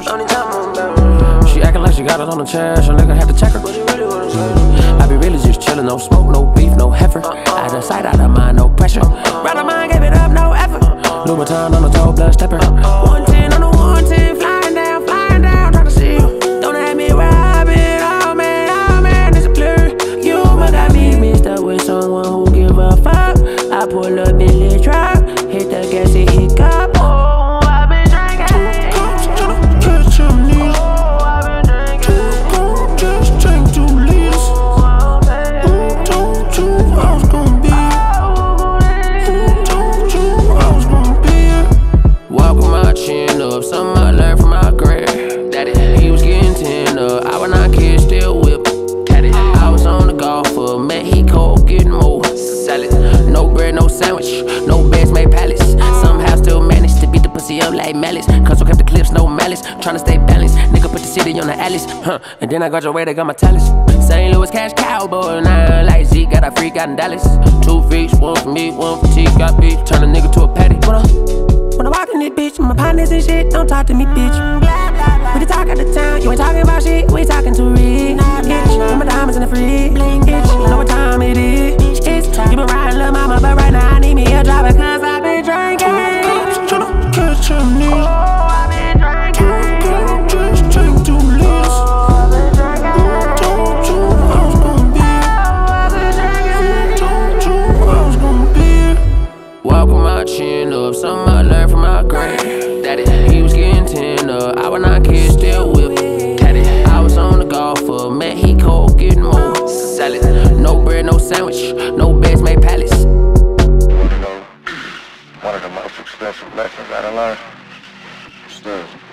She acting like she got it on the chest, a nigga had to check her. I be really just chillin', no smoke, no beef, no heifer. Out of sight, out of mind, no pressure. Right of mind, gave it up, no effort. Louboutin on the toe, blood stepper. 110 on the 110, flying down, trying to see you. Don't have me where I been, oh man, it's a blur. You but got me mixed up with someone who give a fuck. I pull up in the truck, hit the gas and hit up. Oh, I've been drinking. 2 cups, tryna catch up, nigga. Oh, I've been drinking. 2 cups, just drink 2 liters. Who told you I was gon' be here? Who told you I was gon' be here? Walk with my chin up, something I learned from my grand. Daddy, he was getting 10 up, I was not kid, still whip. Daddy, I was on the golfer, Mexico, getting more salad. No bread, no sandwich, no beds made palace. Somehow still managed to beat the pussy up like malice. Custom kept the clips, no malice, tryna stay balanced. Nigga put the city on the Alice, and then I got your way, they got my talents. St. Louis cash cowboy, now like Zeke, got a freak out in Dallas. 2 feet, 1 for me, 1 for T, got beef, turn a nigga to a patty. When I walk in this bitch, my partners and shit, don't talk to me, bitch. We can talk at the town, you ain't talking about shit, we talking to rich. Put my diamonds in the fridge, bitch, know what time it is. You been riding lil' mama, but right now I need me a driver, cause I been drinking. 2 cups, tryna catch up, nigga. Oh, I been drinking. 2 cups, just drink 2 liters. Oh, I been drinking. Who told you I was gon' be here? Who told you I was gon' be here? Walk with my chin up, something I learned from my grand. Daddy, he was getting 10 up, I was not kid, still whip. Daddy, I was on the golfer, Mexico, getting more salad. No bread, no sandwich, no beds made palace. You know, one of the most expensive lessons I done learned is this.